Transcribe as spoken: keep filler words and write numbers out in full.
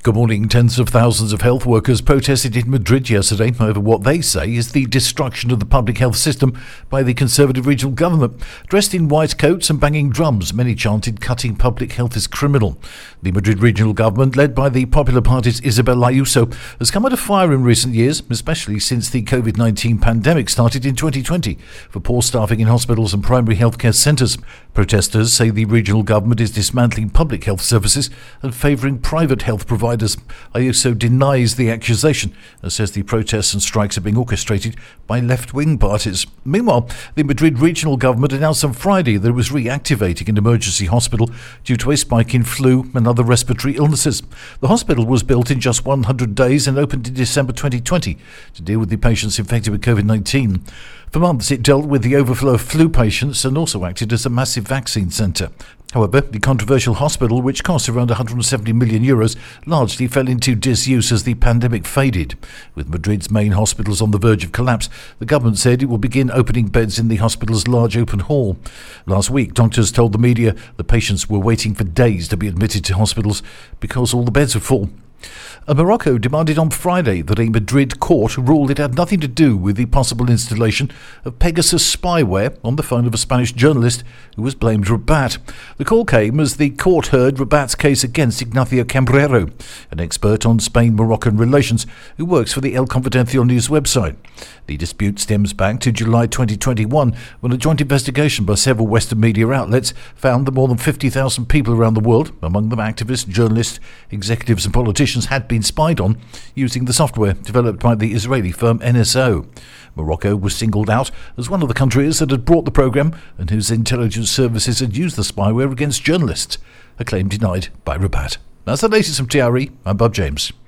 Good morning. Tens of thousands of health workers protested in Madrid yesterday over what they say is the destruction of the public health system by the Conservative regional government. Dressed in white coats and banging drums, many chanted cutting public health is criminal. The Madrid regional government, led by the Popular Party's Isabel Ayuso, has come under fire in recent years, especially since the covid nineteen pandemic started in twenty twenty, for poor staffing in hospitals and primary healthcare centres. Protesters say the regional government is dismantling public health services and favouring private health providers. Ayuso denies the accusation and says the protests and strikes are being orchestrated by left-wing parties. Meanwhile, the Madrid regional government announced on Friday that it was reactivating an emergency hospital due to a spike in flu and other respiratory illnesses. The hospital was built in just one hundred days and opened in December twenty twenty to deal with the patients infected with covid nineteen. For months, it dealt with the overflow of flu patients and also acted as a massive vaccine centre. However, the controversial hospital, which cost around one hundred seventy million euros, largely fell into disuse as the pandemic faded. With Madrid's main hospitals on the verge of collapse, the government said it will begin opening beds in the hospital's large open hall. Last week, doctors told the media the patients were waiting for days to be admitted to hospitals because all the beds were full. And Morocco demanded on Friday that a Madrid court ruled it had nothing to do with the possible installation of Pegasus spyware on the phone of a Spanish journalist who was blamed Rabat. The call came as the court heard Rabat's case against Ignacio Cambrero, an expert on Spain-Moroccan relations who works for the El Confidencial news website. The dispute stems back to July twenty twenty-one, when a joint investigation by several Western media outlets found that more than fifty thousand people around the world, among them activists, journalists, executives and politicians, had been spied on using the software developed by the Israeli firm N S O. Morocco was singled out as one of the countries that had brought the program and whose intelligence services had used the spyware against journalists, a claim denied by Rabat. That's the latest from T R E. I'm Bob James.